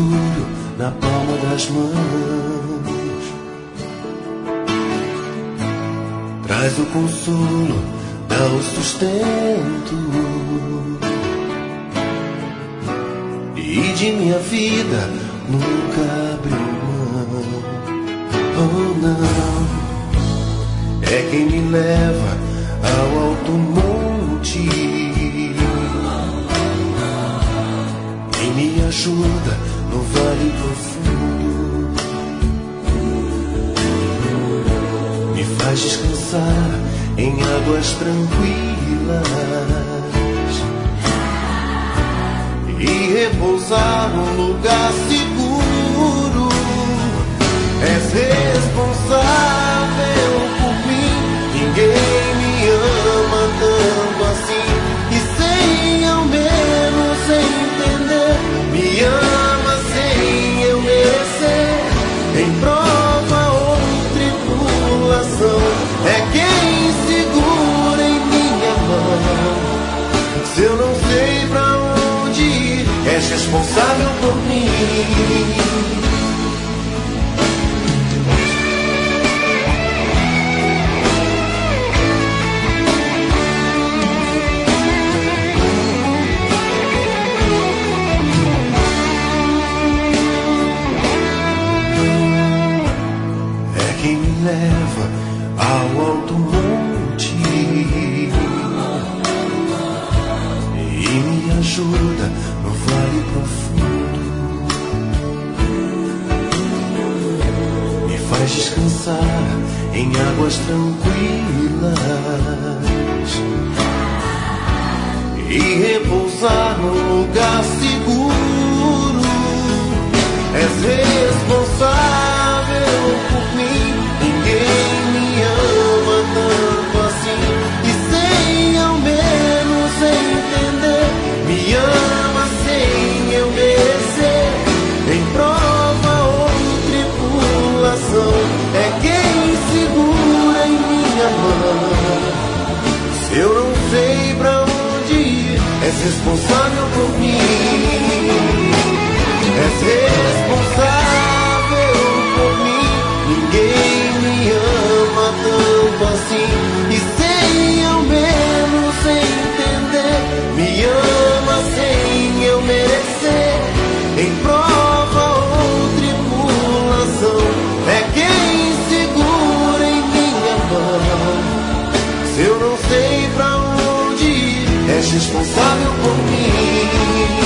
futuro na palma das mãos. Traz o consolo, dá o sustento, e de minha vida nunca abriu mão. Oh não, é quem me leva ao alto monte e me ajuda no vale profundo, me faz descansar em águas tranquilas e repousar num lugar seguro. És responsável por mim, ninguém me ama tanto assim, e sem ao menos entender, me ama sem eu merecer. Em prova ou tribulação, é quem segura em minha mão. Se eu não sei pra onde ir, és responsável por mim. Leva ao alto monte e me ajuda no vale profundo, me faz descansar em águas tranquilas e repousar num lugar seguro. És responsável por mim, ninguém me ama tanto assim, e sem ao menos entender, me ama sem eu merecer. Em prova ou tribulação, é quem segura em minha mão. Se eu não sei pra onde ir, és responsável por mim. És responsável por mim, ninguém me ama tanto assim, e sem ao menos entender, me ama sem eu merecer. Em prova ou tribulação, é quem segura em minha mão. Se eu não sei pra onde ir, és responsável por mim.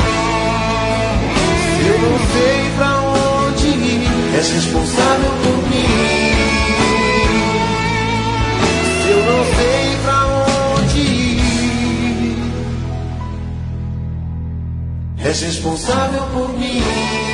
Se eu não sei pra onde ir, és responsável por mim. Se eu não sei pra onde ir, és responsável por mim.